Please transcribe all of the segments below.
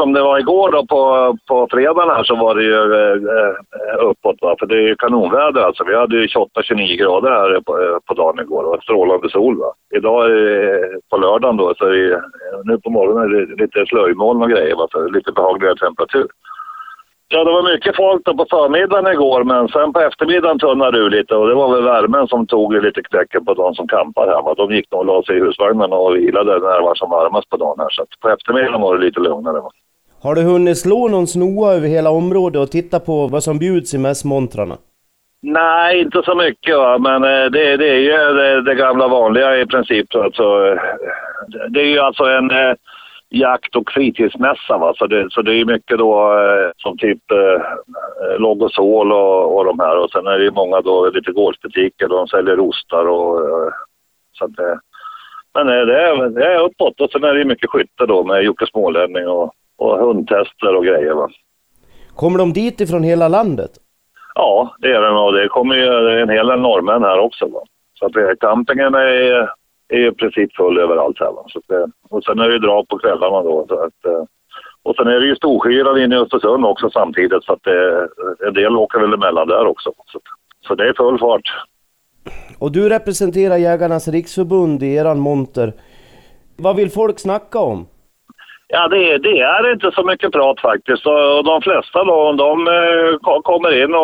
som det var igår då på fredagen här så var det ju uppåt, va? För det är ju kanonväder alltså. Vi hade ju 28-29 grader här på dagen igår och strålande sol, va? Idag på lördagen då så är det, nu på morgonen är det lite slöjmoln och grejer, va? Så lite behagligare temperatur. Ja, det var mycket folk då på förmiddagen igår, men sen på eftermiddagen tunnade det lite och det var väl värmen som tog lite knäcken på de som kampar hemma. De gick nog och la sig i husvagnen och vilade när det var som varmast på dagen här, så på eftermiddagen var det lite lugnare. Va? Har du hunnit slå någon snoa över hela området och titta på vad som bjuds i mässmontrarna? Nej, inte så mycket, va? Men det är ju det gamla vanliga i princip. Alltså, det är ju alltså en jakt- och fritidsmässa, va? Så det är mycket då som typ Logosol och de här. Och sen är det ju många då lite gårdsbutiker och de säljer rostar och så att men det är uppåt och sen är det ju mycket skytte då med Jocke Smålänning och hundtester och grejer, va? Kommer de dit ifrån hela landet? Ja, det är det nog. Det kommer ju en hel del norrmän här också, va? Så att campingen är i princip full överallt här, va? Så att, och sen är det ju dra på kvällarna då. Så att, och sen är det ju storskyran inne i Östersund också samtidigt, så att en del åker väl emellan där också. Så det är full fart. Och du representerar Jägarnas riksförbund i eran monter. Vad vill folk snacka om? Ja, det är inte så mycket prat faktiskt. Och de flesta då, de kommer in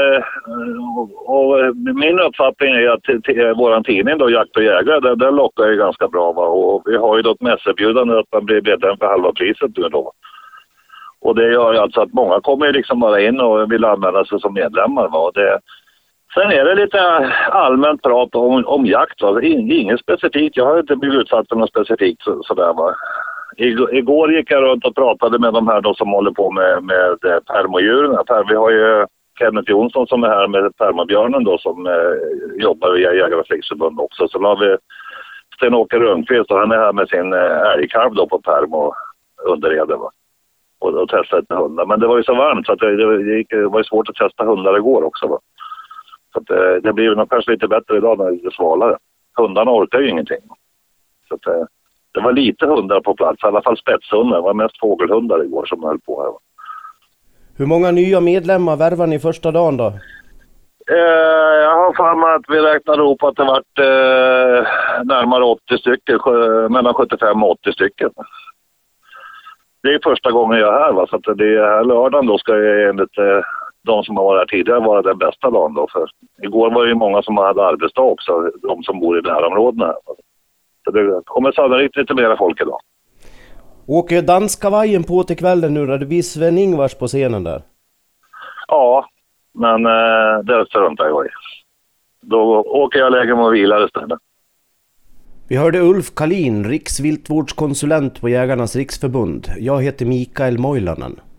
och min uppfattning är att våran tidning då, Jakt och Jägare, den lockar ju ganska bra, va? Och vi har ju då ett mässerbjudande att man blir medlem för halva priset nu då. Och det gör ju alltså att många kommer ju liksom bara in och vill använda sig som medlemmar, va? Och sen är det lite allmänt prat om jakt, va? Ingen specifikt, jag har inte blivit utsatt för något specifikt sådär, va? Igår gick jag runt och pratade med de här då som håller på med permodjuren. Vi har ju Kenneth Jonsson som är här med permobjörnen då som jobbar via Jägarnas riksförbund också. Så har vi Sten-Åke Rundqvist och han är här med sin älgkalv då på perm och underreder, va? Och testa ett hundar. Men det var ju så varmt så att det var ju svårt att testa hundar igår också, va? Så att det blir nog kanske lite bättre idag när det är svalare. Hundarna orkar ju ingenting. Så att det var lite hundar på plats, i alla fall spetshundar. Det var mest fågelhundar igår som höll på här. Hur många nya medlemmar värvar ni första dagen då? Jag har för mig att vi räknade ihop att det varit närmare 80 stycken, mellan 75 och 80 stycken. Det är första gången jag är här, va? Så att det är här lördagen då ska jag enligt de som har varit här tidigare vara den bästa dagen då. För igår var det ju många som hade arbetsdag också, de som bor i närområdena här. Så det kommer sannolikt lite mer folk idag. Åker danskavajen på till kvällen nu när det blir Sven-Ingvars på scenen där? Ja, men det struntar jag i. Då åker jag lägger mig och vilar istället. Vi hörde Ulf Kalin, riksviltvårdskonsulent på Jägarnas riksförbund. Jag heter Mikael Moilanen.